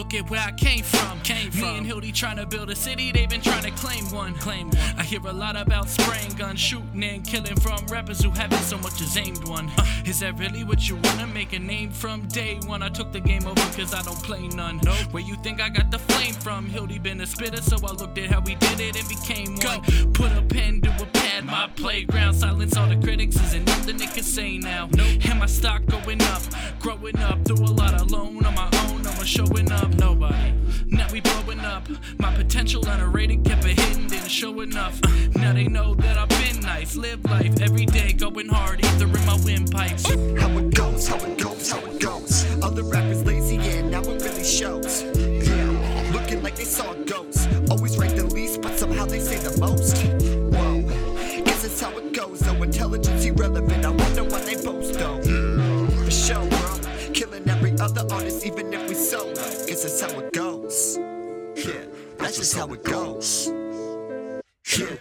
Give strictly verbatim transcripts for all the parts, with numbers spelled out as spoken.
look at where I came from. Came from. Me and Hildy trying to build a city, they've been trying to claim one. Claim one. I hear a lot about spraying guns, shooting and killing from rappers who haven't so much as aimed one. Uh, is that really what you wanna make a name from? Day one, I took the game over cause I don't play none. Nope. Where you think I got the flame from? Hildy been a spitter, so I looked at how we did it and became one. Go. Put a pen to a pad, my playground. Silence all the critics, isn't nothing they can say now. Nope. And my stock going up, growing up through a lot alone on my own. No one showing up, nobody. Now we blowing up. My potential underrated, kept it hidden, didn't show enough. Uh, now they know that I've been nice, live life every day, going hard, either in my windpipes. How it goes, how it goes, how it goes. Other rappers lazy, and now it really shows. Yeah, looking like they saw ghosts. Always write the least, but somehow they say the most. Whoa, guess that's how it goes. Though intelligence irrelevant, I wonder why they boast though. For sure, bro. Killing every other artist, even if we solo. Guess that's how it goes. Yeah, that's just how it goes. Yeah.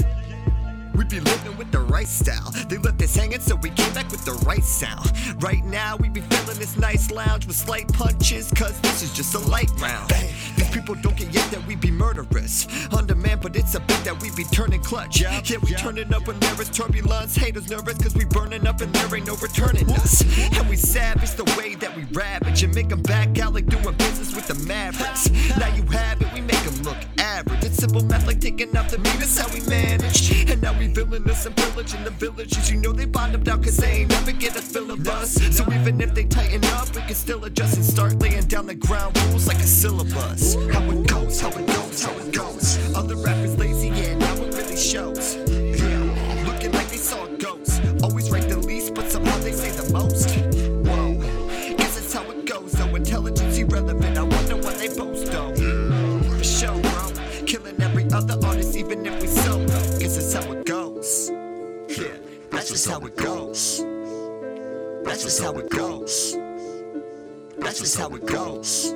We be living with the right style. They left us hanging, so we came back with the right sound. Right now, we be feeling this nice lounge with slight punches, cause this is just a light round. These people don't get yet that we be murderous. On demand, but it's a bit that we be turning clutch. Yeah, we turning up when there is turbulence. Haters nervous, cause we burning up and there ain't no returning us. And we savage the way that we ravage and make them back out like doing business with the Mavericks. Now you have it, we make them look average. It's simple math like taking off the meat, that's how we manage. And now we villainous and pillage in the villages. You know they bond them down cause they ain't never get a fill of us. So even if they tighten up, we can still adjust and start laying down the ground rules like a syllabus. How it goes, how it goes, how it goes. Other rappers lazy, yeah, now it really shows. Yeah, looking like they saw ghosts. Always write the least, but somehow they say the most. Whoa, guess that's how it goes. Though intelligence irrelevant, I wonder why they boast though. For sure, bro. Killing every other artist, even if we solo. Guess that's how it goes. Yeah, that's just how it goes. That's just how it goes. That's just how it goes.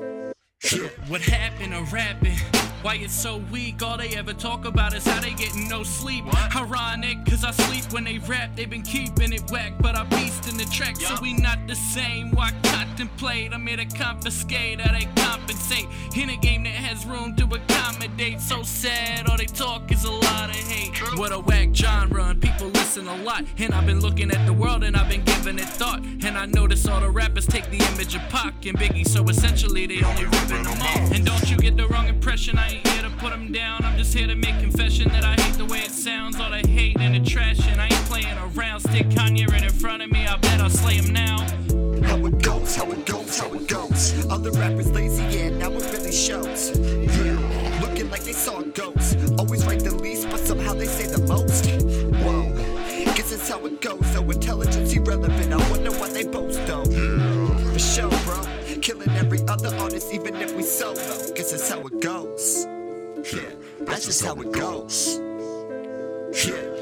Yeah. What happened to rapping? Why it's so weak? All they ever talk about is how they getting no sleep. What? Ironic, cause I sleep when they rap. They been keeping it whack, but I beast in the track, yeah. So we not the same. Why contemplate? I'm here to confiscate how they compensate in a game that has room to accommodate. So sad, all they talk is a lot of hate. True. What a whack genre, and people listen a lot. And I've been looking at the world and I've been giving it thought. And I notice all the rappers take the image of Pac and Biggie, so essentially they only ripping them off. And don't you get the wrong impression, I ain't here to put them down. I'm just here to make confession that I hate the way it sounds. All the hate and the trash, and I ain't playing around. Stick Kanye right in front of me, I bet I'll slay him now. How it goes, how it goes, how it goes. Other rappers lazy, yeah, now it really shows. Yeah, looking like they saw ghosts. Always write the least, but somehow they say the most. Whoa, guess that's how it goes. Though intelligence irrelevant, I wonder why they boast though. For sure, bro. Killing every other artist, even if we solo. Guess that's how it goes. Yeah, that's just how it goes. Yeah.